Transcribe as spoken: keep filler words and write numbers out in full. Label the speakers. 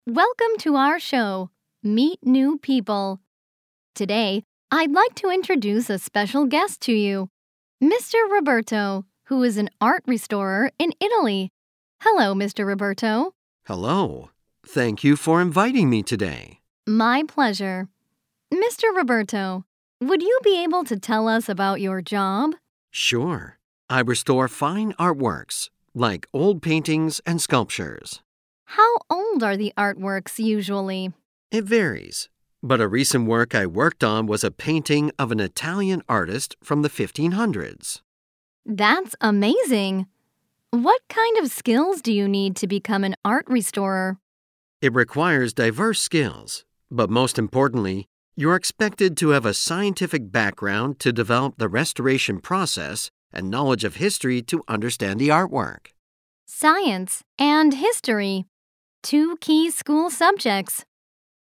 Speaker 1: Welcome to our show, Meet New People. Today, I'd like to introduce a special guest to you, Mister Roberto, who is an art restorer in Italy. Hello, Mister Roberto.
Speaker 2: Hello. Thank you for inviting me today.
Speaker 1: My pleasure. Mister Roberto, would you be able to tell us about your job?
Speaker 2: Sure. I restore fine artworks, like old paintings and sculptures.
Speaker 1: How old are the artworks usually?
Speaker 2: It varies, but a recent work I worked on was a painting of an Italian artist from the fifteen hundreds.
Speaker 1: That's amazing. What kind of skills do you need to become an art restorer?
Speaker 2: It requires diverse skills, but most importantly, you're expected to have a scientific background to develop the restoration process and knowledge of history to understand the artwork.
Speaker 1: Science and history, two key school subjects.